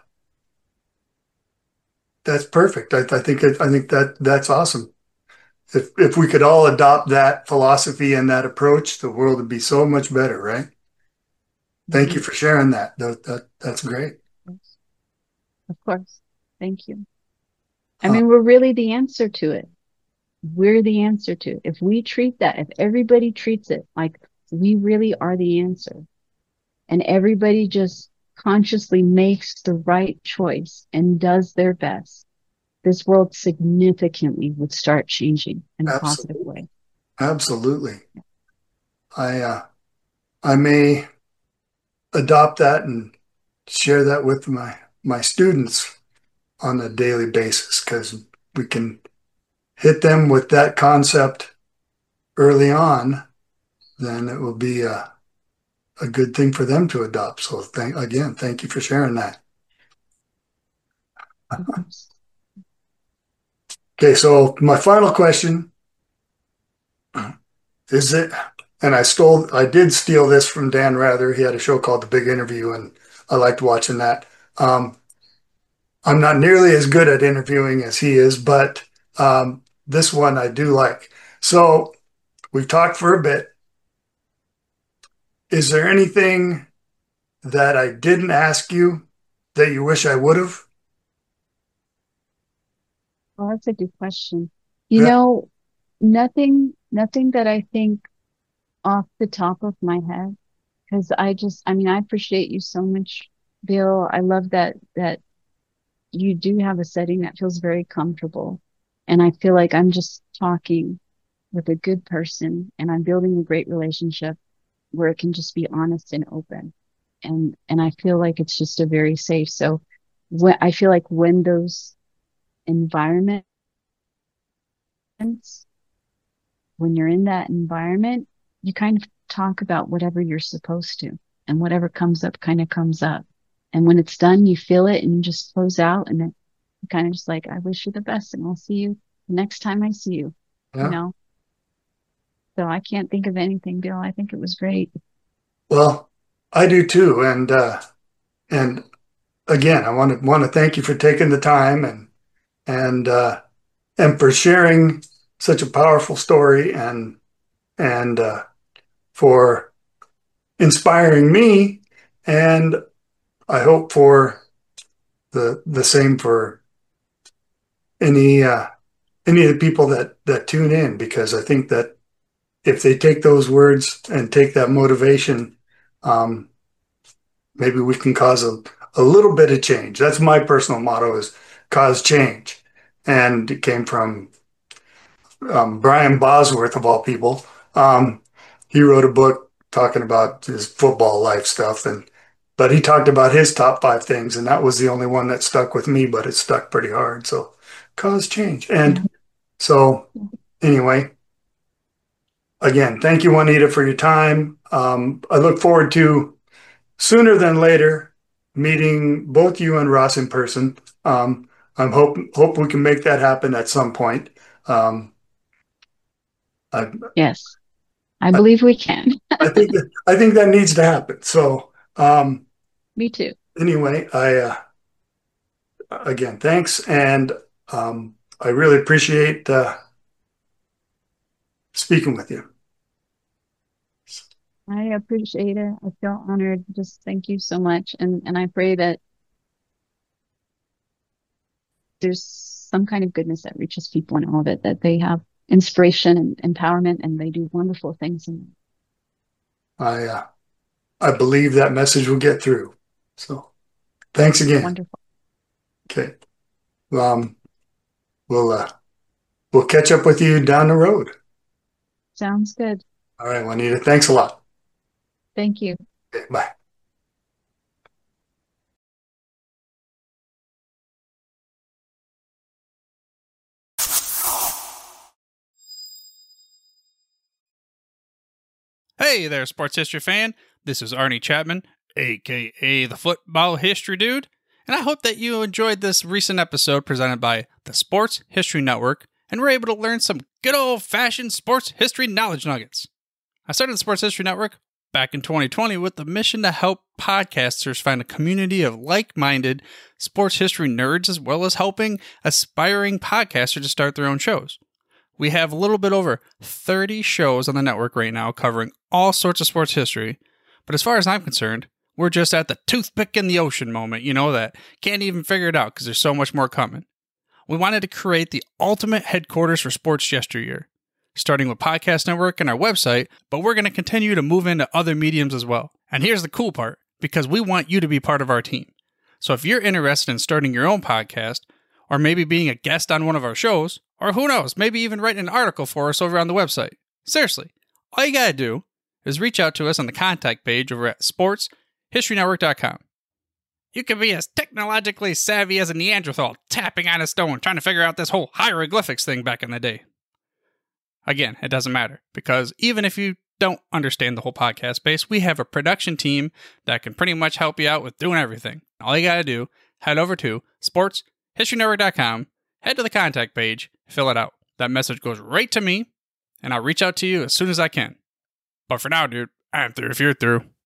Speaker 6: that's perfect. I think that's awesome. If we could all adopt that philosophy and that approach, the world would be so much better, right? Thank you for sharing that. That's great.
Speaker 7: Of course. Thank you. I mean, we're really the answer to it. We're the answer to it. If we treat that, if everybody treats it like we really are the answer, and everybody just consciously makes the right choice and does their best, this world significantly would start changing in a positive way.
Speaker 6: Absolutely. I may adopt that and share that with my students on a daily basis, because we can hit them with that concept early on, then it will be a good thing for them to adopt. So thank you for sharing that. Okay, so my final question is and I did steal this from Dan Rather. He had a show called The Big Interview, and I liked watching that. I'm not nearly as good at interviewing as he is, but this one I do like. So we've talked for a bit. Is there anything that I didn't ask you that you wish I would have?
Speaker 7: Well, that's a good question. You know, nothing that I think off the top of my head, because I appreciate you so much, Bill. I love that you do have a setting that feels very comfortable. And I feel like I'm just talking with a good person, and I'm building a great relationship where it can just be honest and open. And I feel like it's just a very safe. So I feel like when those environments, when you're in that environment, you kind of talk about whatever you're supposed to, and whatever comes up kind of comes up. And when it's done, you feel it and you just close out, and then you kind of just like, I wish you the best, and I'll see you the next time I see you, you know? So I can't think of anything, Bill. I think it was great.
Speaker 6: Well, I do too. And again, I want to thank you for taking the time and for sharing such a powerful story, and for inspiring me. And I hope for the same for any of the people that tune in, because I think that if they take those words and take that motivation, maybe we can cause a little bit of change. That's my personal motto, is cause change. And it came from Brian Bosworth, of all people. He wrote a book talking about his football life stuff, but he talked about his top 5 things, and that was the only one that stuck with me, but it stuck pretty hard. So cause change. And so anyway, again, thank you, Juanita, for your time. I look forward to, sooner than later, meeting both you and Ross in person. I hope we can make that happen at some point.
Speaker 7: Yes, I believe we can.
Speaker 6: I think that needs to happen. So,
Speaker 7: me too.
Speaker 6: Anyway, again, thanks, and I really appreciate speaking with you.
Speaker 7: I appreciate it. I feel honored. Just thank you so much. And I pray that there's some kind of goodness that reaches people in all of it, that they have inspiration and empowerment, and they do wonderful things.
Speaker 6: I believe that message will get through. So thanks again.
Speaker 7: Wonderful.
Speaker 6: Okay. We'll catch up with you down the road.
Speaker 7: Sounds good.
Speaker 6: All right, Juanita. Thanks a lot.
Speaker 7: Thank you.
Speaker 6: Okay, bye.
Speaker 8: Hey there, sports history fan. This is Arnie Chapman, aka the Football History Dude, and I hope that you enjoyed this recent episode presented by the Sports History Network and were able to learn some good old-fashioned sports history knowledge nuggets. I started the Sports History Network back in 2020 with the mission to help podcasters find a community of like-minded sports history nerds, as well as helping aspiring podcasters to start their own shows. We have a little bit over 30 shows on the network right now covering all sorts of sports history, but as far as I'm concerned, we're just at the toothpick in the ocean moment, that can't even figure it out because there's so much more coming. We wanted to create the ultimate headquarters for sports yesteryear, starting with Podcast Network and our website, but we're going to continue to move into other mediums as well. And here's the cool part, because we want you to be part of our team. So if you're interested in starting your own podcast, or maybe being a guest on one of our shows, or who knows, maybe even writing an article for us over on the website. Seriously, all you gotta do is reach out to us on the contact page over at sportshistorynetwork.com. You can be as technologically savvy as a Neanderthal tapping on a stone trying to figure out this whole hieroglyphics thing back in the day. Again, it doesn't matter, because even if you don't understand the whole podcast space, we have a production team that can pretty much help you out with doing everything. All you gotta do, head over to sportshistorynetwork.com, head to the contact page, fill it out. That message goes right to me, and I'll reach out to you as soon as I can. But for now, dude, I'm through if you're through.